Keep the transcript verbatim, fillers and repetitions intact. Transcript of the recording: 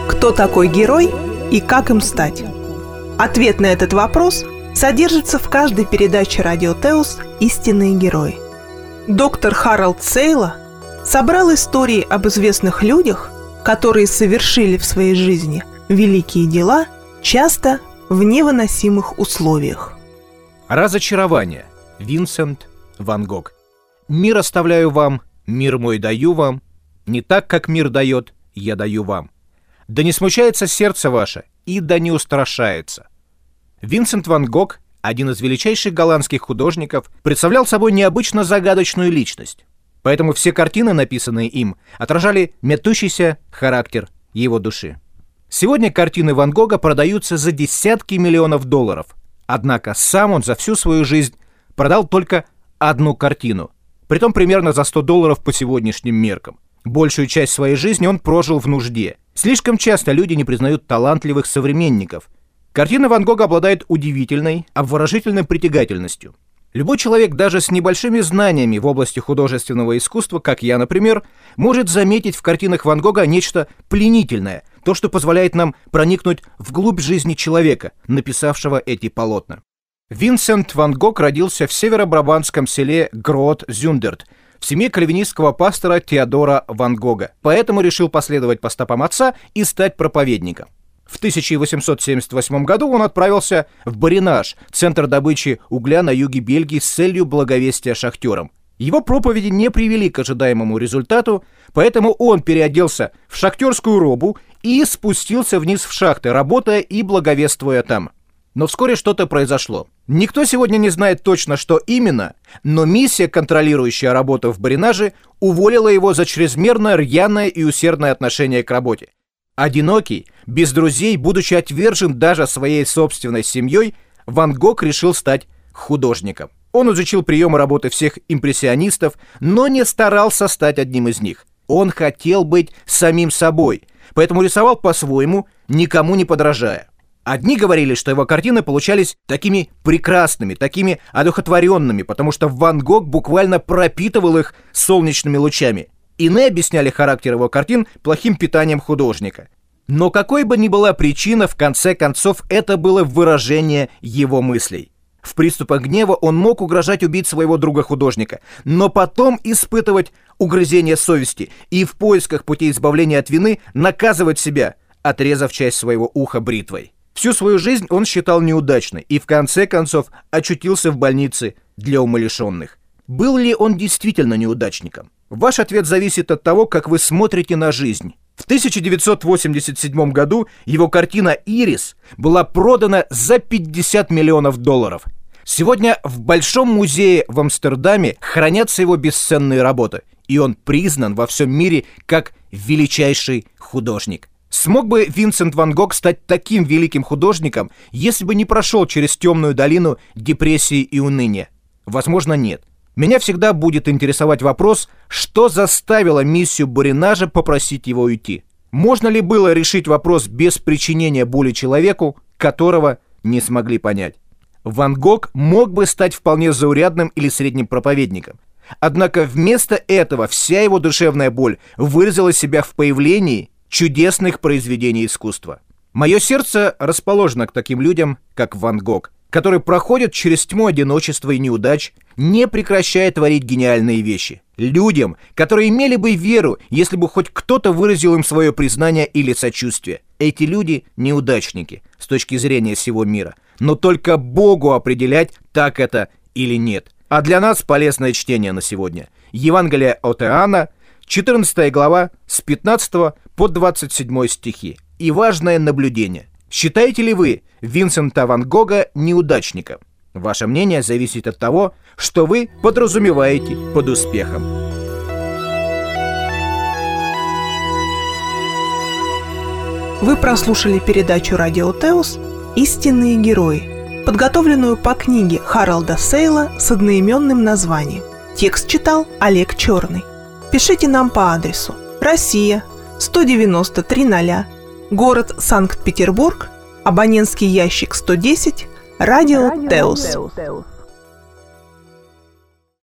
Кто такой герой и как им стать? Ответ на этот вопрос содержится в каждой передаче Радио Теос «Истинные герои». Доктор Харалд Сейла собрал истории об известных людях, которые совершили в своей жизни великие дела, часто в невыносимых условиях. Разочарование. Винсент Ван Гог. «Мир оставляю вам, мир мой даю вам, не так, как мир дает, я даю вам. Да не смущается сердце ваше, и да не устрашается». Винсент Ван Гог, один из величайших голландских художников, представлял собой необычно загадочную личность. Поэтому все картины, написанные им, отражали метущийся характер его души. Сегодня картины Ван Гога продаются за десятки миллионов долларов. Однако сам он за всю свою жизнь продал только одну картину, притом примерно за сто долларов по сегодняшним меркам. Большую часть своей жизни он прожил в нужде. Слишком часто люди не признают талантливых современников. Картины Ван Гога обладают удивительной, обворожительной притягательностью. Любой человек, даже с небольшими знаниями в области художественного искусства, как я, например, может заметить в картинах Ван Гога нечто пленительное, то, что позволяет нам проникнуть вглубь жизни человека, написавшего эти полотна. Винсент Ван Гог родился в северо-брабантском селе Гроот-Зюндерт, в семье кальвинистского пастора Теодора Ван Гога, поэтому решил последовать по стопам отца и стать проповедником. В тысяча восемьсот семьдесят восьмом году он отправился в Баринаж, центр добычи угля на юге Бельгии, с целью благовестия шахтерам. Его проповеди не привели к ожидаемому результату, поэтому он переоделся в шахтерскую робу и спустился вниз в шахты, работая и благовествуя там. Но вскоре что-то произошло. Никто сегодня не знает точно, что именно, но миссия, контролирующая работу в Баринаже, уволила его за чрезмерно рьяное и усердное отношение к работе. Одинокий, без друзей, будучи отвержен даже своей собственной семьей, Ван Гог решил стать художником. Он изучил приемы работы всех импрессионистов, но не старался стать одним из них. Он хотел быть самим собой, поэтому рисовал по-своему, никому не подражая. Одни говорили, что его картины получались такими прекрасными, такими одухотворенными, потому что Ван Гог буквально пропитывал их солнечными лучами. Иные объясняли характер его картин плохим питанием художника. Но какой бы ни была причина, в конце концов, это было выражение его мыслей. В приступах гнева он мог угрожать убить своего друга-художника, но потом испытывать угрызение совести и в поисках путей избавления от вины наказывать себя, отрезав часть своего уха бритвой. Всю свою жизнь он считал неудачной и в конце концов очутился в больнице для умалишенных. Был ли он действительно неудачником? Ваш ответ зависит от того, как вы смотрите на жизнь. В тысяча девятьсот восемьдесят седьмом году его картина «Ирис» была продана за пятьдесят миллионов долларов. Сегодня в Большом музее в Амстердаме хранятся его бесценные работы, и он признан во всем мире как величайший художник. Смог бы Винсент Ван Гог стать таким великим художником, если бы не прошел через темную долину депрессии и уныния? Возможно, нет. Меня всегда будет интересовать вопрос, что заставило миссию Баринажа попросить его уйти. Можно ли было решить вопрос без причинения боли человеку, которого не смогли понять? Ван Гог мог бы стать вполне заурядным или средним проповедником. Однако вместо этого вся его душевная боль выразила себя в появлении чудесных произведений искусства. Мое сердце расположено к таким людям, как Ван Гог, который проходит через тьму одиночества и неудач, не прекращая творить гениальные вещи. Людям, которые имели бы веру, если бы хоть кто-то выразил им свое признание или сочувствие. Эти люди – неудачники с точки зрения всего мира, но только Богу определять, так это или нет. А для нас полезное чтение на сегодня. Евангелие от Иоанна, четырнадцатая глава, с пятнадцатого по двадцать седьмой стихи. И важное наблюдение. Считаете ли вы Винсента Ван Гога неудачником? Ваше мнение зависит от того, что вы подразумеваете под успехом. Вы прослушали передачу Радио Теос «Истинные герои», подготовленную по книге Харалда Сейла с одноименным названием. Текст читал Олег Черный. Пишите нам по адресу: Россия, сто девяносто три ноль, город Санкт-Петербург, абонентский ящик сто десять, Радио Теос.